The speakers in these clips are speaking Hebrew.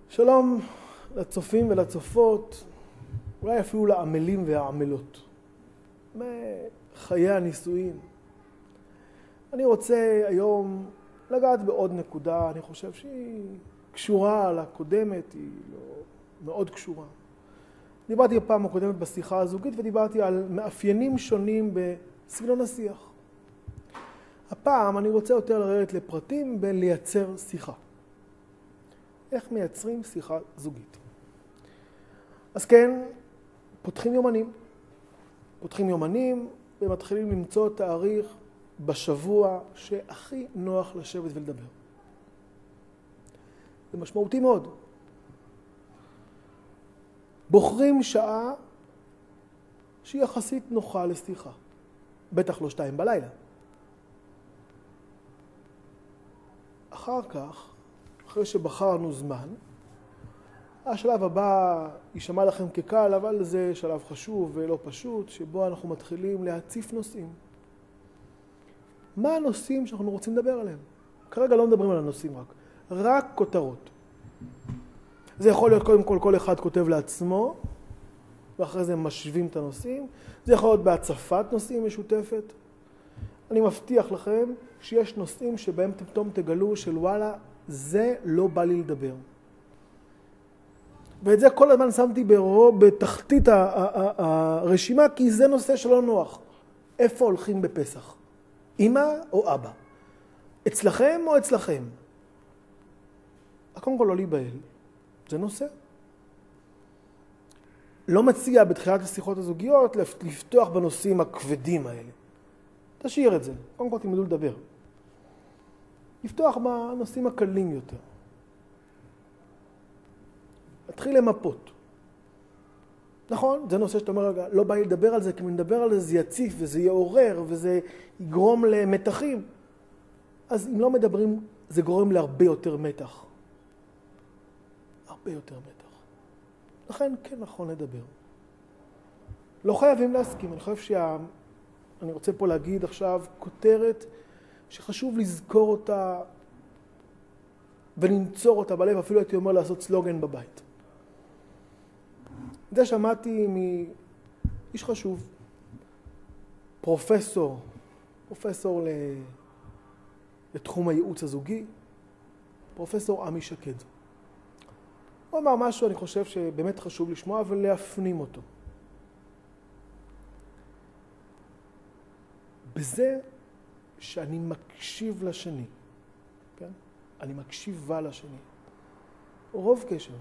שלום לצופים ולצופות, אולי אפילו לעמלים והעמלות, מחיי הנישואין. אני רוצה היום לגעת בעוד נקודה, אני חושב שהיא קשורה לקודמת, היא לא מאוד קשורה. דיברתי בפעם הקודמת בשיחה הזוגית ודיברתי על מאפיינים שונים בסגנון השיח. הפעם אני רוצה יותר לרדת לפרטים בין לייצר שיחה. איך מייצרים שיחה זוגית. אז כן, פותחים יומנים ומתחילים למצוא תאריך בשבוע שהכי נוח לשבת ולדבר. זה משמעותי מאוד. בוחרים שעה שהיא יחסית נוחה לשיחה. בטח לא 2 בלילה. אחר כך, אחרי שבחרנו זמן, השלב הבא יישמע לכם כקל, אבל זה שלב חשוב ולא פשוט, שבו אנחנו מתחילים להציף נושאים. מה הנושאים שאנחנו רוצים לדבר עליהם? כרגע לא מדברים על הנושאים רק כותרות. זה יכול להיות קודם כל אחד כותב לעצמו, ואחרי זה משווים את הנושאים. זה יכול להיות בהצפת נושאים משותפת. אני מבטיח לכם שיש נושאים שבהם פתאום תגלו של וואלה, זה לא בא לי לדבר. ואת זה כל הזמן שמתי בתחתית הרשימה, כי זה נושא שלא נוח. איפה הולכים בפסח? אמא או אבא? אצלכם או אצלכם? קודם כל לא להיבהל. זה נושא. לא מציע בתחילת השיחות הזוגיות לפתוח בנושאים הכבדים האלה. תשאיר את זה. קודם כל תלמדו לדבר. לפתוח בנושאים הקלים יותר. להתחיל למפות. נכון, זה נושא שאתה אומר, רגע, לא בא לי לדבר על זה, כי אם נדבר על זה, זה יציף וזה יעורר וזה יגרום למתחים. אז אם לא מדברים, זה גורם להרבה יותר מתח. הרבה יותר מתח. לכן כן נכון לדבר. לא חייבים להסכים. אני רוצה פה להגיד עכשיו כותרת שחשוב לזכור אותה ולנצור אותה בלב, אפילו הייתי אומר לעשות סלוגן בבית. זה שמעתי מאיש חשוב, פרופסור לתחום הייעוץ הזוגי, פרופסור עמי שקד. הוא אמר משהו, אני חושב שבאמת חשוב לשמוע ולהפנים אותו. בזה שאני מקשיב לשני, כן? אני מקשיבה לשני. רוב קשר.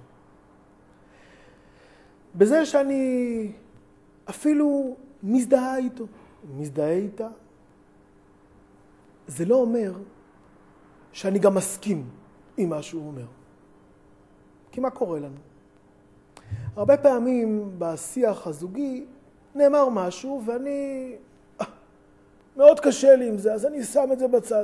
בזה שאני אפילו מזדהה איתו, מזדהה איתה, זה לא אומר שאני גם מסכים עם מה שהוא אומר. כי מה קורה לנו? הרבה פעמים בשיח הזוגי נאמר משהו ואני מאוד קשה לי עם זה, אז אני שם את זה בצד.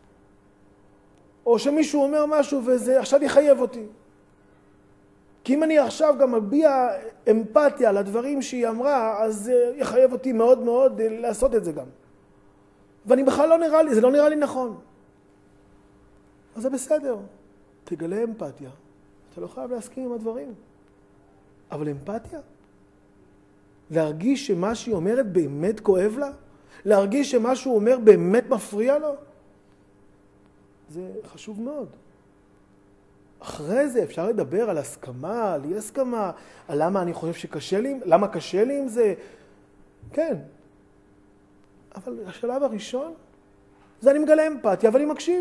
או שמישהו אומר משהו וזה עכשיו יחייב אותי. כי אם אני עכשיו גם מביע אמפתיה לדברים שהיא אמרה, אז זה יחייב אותי מאוד מאוד לעשות את זה גם. ואני בכלל זה לא נראה לי נכון. אז זה בסדר. תגלה אמפתיה. אתה לא חייב להסכים עם הדברים. אבל אמפתיה? להרגיש שמה שהיא אומרת באמת כואב לה? להרגיש שמה שהוא אומר באמת מפריע לו? זה חשוב מאוד. אחרי זה אפשר לדבר על הסכמה, על אי הסכמה, על למה אני חושב שקשה לי, למה קשה לי עם זה. כן. אבל השלב הראשון, זה אני מגלה אמפתיה, אבל אני מקשיב.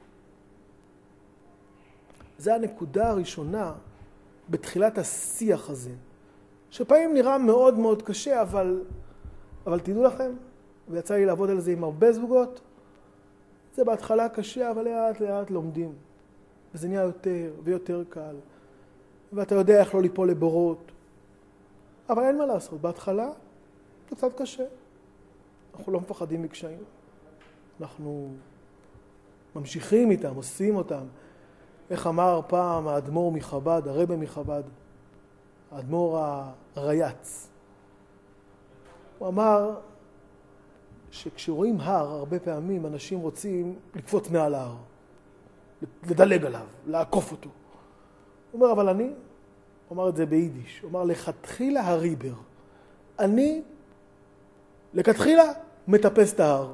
זה הנקודה הראשונה בתחילת השיח הזה, שפעמים נראה מאוד מאוד קשה, אבל תדעו לכם, ויצא לי לעבוד על זה עם הרבה זוגות, זה בהתחלה קשה, אבל לאט לאט לומדים. וזה נהיה יותר ויותר קל. ואתה יודע איך לא ליפול לבורות. אבל אין מה לעשות. בהתחלה זה קצת קשה. אנחנו לא מפחדים מקשיים. אנחנו ממשיכים איתם, עושים אותם. איך אמר פעם האדמו"ר מחב"ד, הרבי מחב"ד, האדמו"ר הרייץ. הוא אמר שכשרואים הר, הרבה פעמים אנשים רוצים לקפוץ מעל ההר. לדלג עליו, לעקוף אותו. הוא אומר, אבל אני, הוא אמר את זה ביידיש, הוא אמר, לכתחילה הריבר. אני, לכתחילה, מטפס את ההר.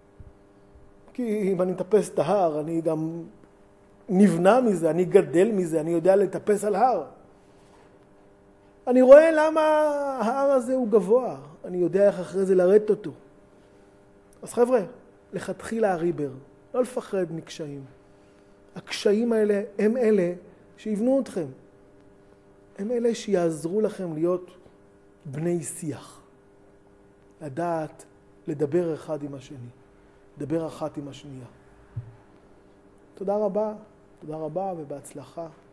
כי אם אני מטפס את ההר, אני גם נבנה מזה, אני גדל מזה, אני יודע לטפס על הר. אני רואה למה ההר הזה הוא גבוה, אני יודע איך אחרי זה לרדת אותו. אז חבר'ה, לכתחילה הריבר, לא לפחד מקשיים. הקשיים האלה הם אלה שיבנו אתכם. הם אלה שיעזרו לכם להיות בני שיח. לדעת, לדבר אחד עם השני. לדבר אחת עם השנייה. תודה רבה ובהצלחה.